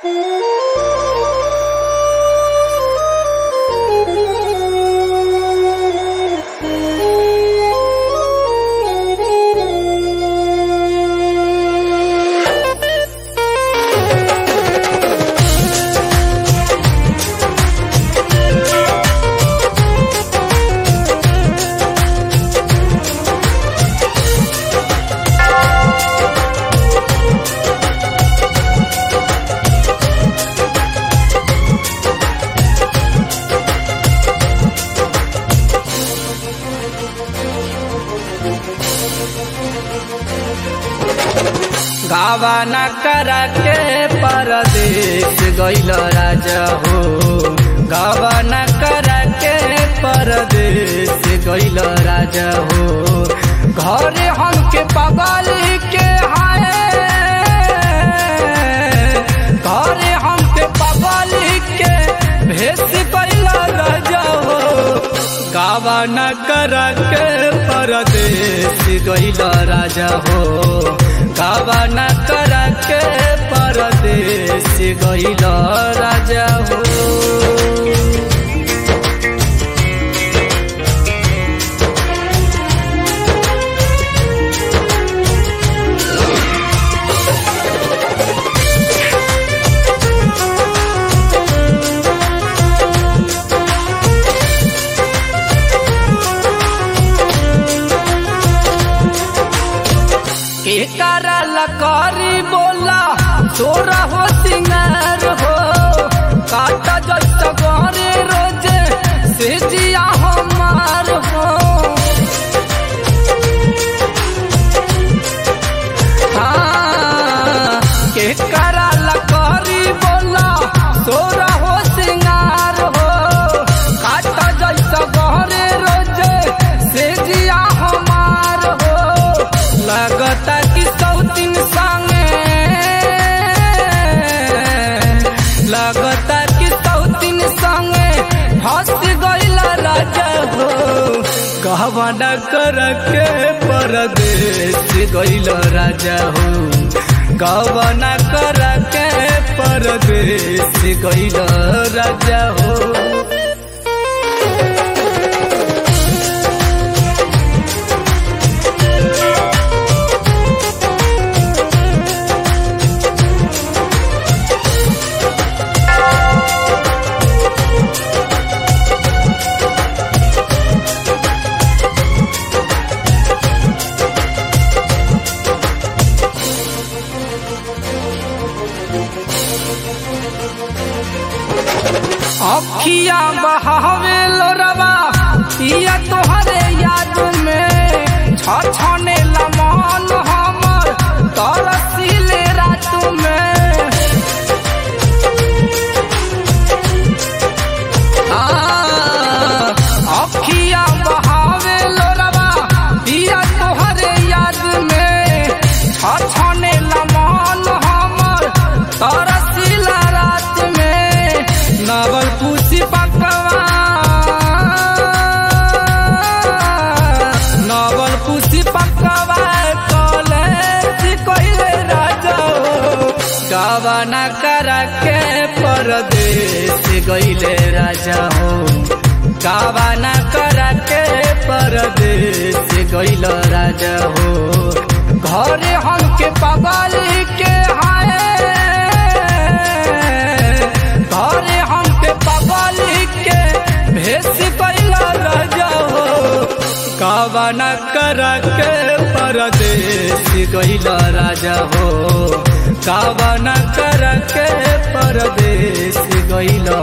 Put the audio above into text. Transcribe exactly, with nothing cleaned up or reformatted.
गावा न करा के परदेश गइल राजा हो। गावा न करा के परदेश गइल राजा हो। घरे हमके पगल के हाय, घरे हमके पगल के भेस गइल राजा हो। गावा न करा के परदेश गइल राजा हो। गावा न करा के परदेश गइल राजा हो। एकरा लकारी बोला तोरा हो सिंगार हो। काटा जैसा गोरे रोजे से जिया हमार हो। हाँ एकरा लकारी बोला तोरा हो सिंगार हो। काटा जैसा गोरे रोजे से जिया हमार हो। लगता कि सौतीन संगे, लगता कि सौतीन संगे फंस गइल राजा हो। कहवा न कर के परदेश गइल राजा हो। कहवा न कर के परदेश गइल राजा हो। अखिया बहावे लोरवा पिया तोहरे याद में। छछने लमन हमर तरसीले रात में। अखिया बहावे लोरवा पिया तोहरे याद में। छछने लमन हमर तरसीला रात में। नावल पूसी पकवा, नावल पूसी पकवा कॉलेज कइले राजा हो। गावा न करा के परदेश गइले राजा हो। गावा न करा के परदेश गइल राजा हो। घरे हमके पगल के हाय, घरे हमके पगल के भेस गइल राजा हो। गावा न करा के परदेश गइल राजा हो। गावा न करा के परदेश गइल